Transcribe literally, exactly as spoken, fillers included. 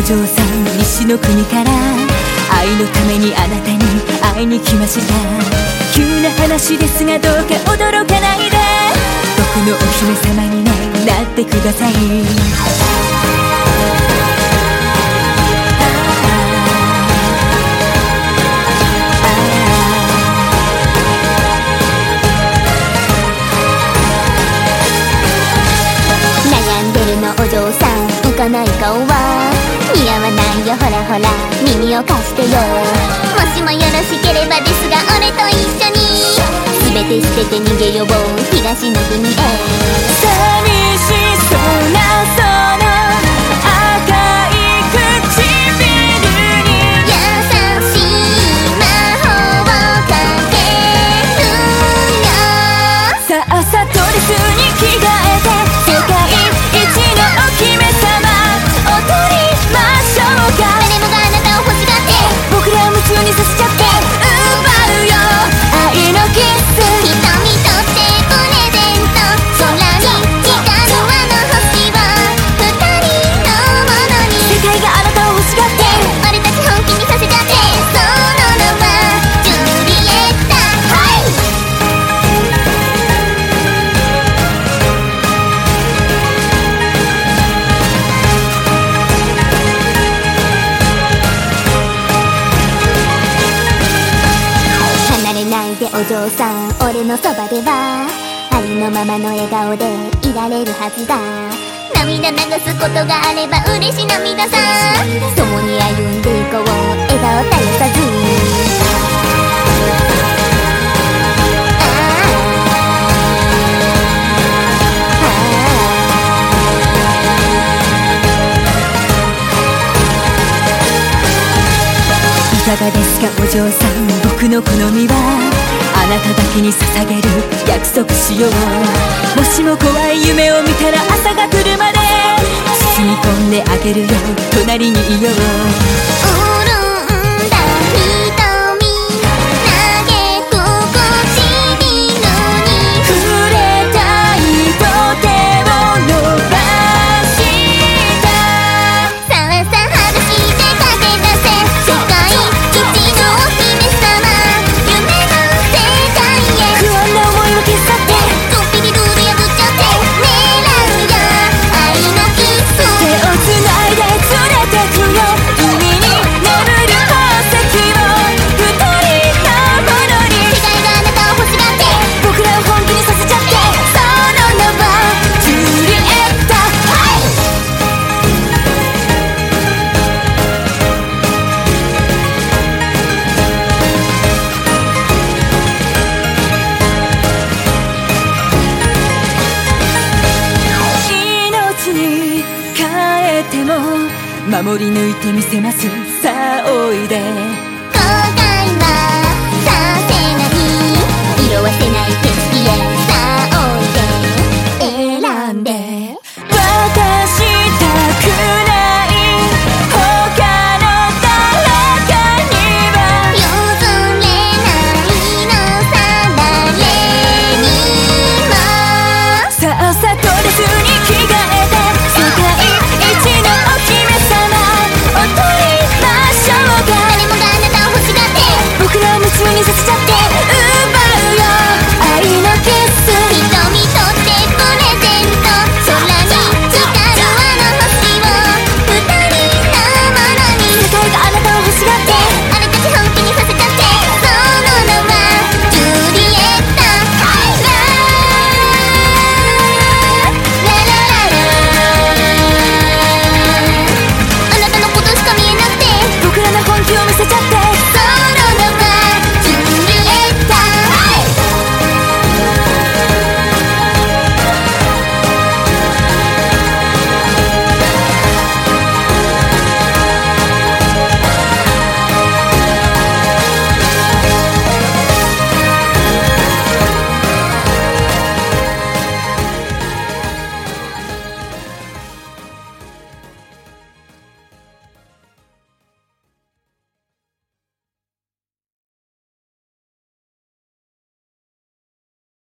嬢さん西の国から愛のためにあなたに会いに来ました。急な話ですがどうか驚かないで、僕のお姫様に、ね、なってください。 悩んでるのお嬢さん、浮かない顔は似合わないよ、ほらほら耳を貸してよ。もしもよろしければですが俺と一緒に全て捨てて逃げよう東の国へ。 寂しそうなその赤い唇に優しい魔法をかけるよ。 さあさドレスに着替えて世界一のお姫様踊りましょうか。 誰もがあなたを欲しがって僕ら夢中にさせちゃって奪うよ愛のキス。 瞳とってプレゼント、空に光るあの星は二人のものに。 世界があなたを欲しがって俺たち本気にさせちゃって、その名はジュリエッタ。はい離れないでお嬢さん、俺のそばではありのままの笑顔でいられるはずだ。涙流すことがあれば嬉し涙さ。共に歩んでいこう笑顔絶やさず。 いかがですかお嬢さん、僕の好みはあなただけに捧げる約束しよう。もしも怖い夢を見たら朝が来るまで包み込んであげるよ、隣にいよう。 潤んだ瞳、投げ心地びるに触れたいと手を伸ばした。 さあさあ裸足で駆け出せ世界一のお姫様、夢の世界へ。 不安な思いを消し去ってちょっぴりルール破っちゃって狙うよ愛のキス。 手をつないで連れてくよ、海に眠る宝石を二人のものに。 世界があなたを欲しがって僕らを本気にさせちゃって、その名はジュリエッタ。命に変えても守り抜いてみせます。さあおいで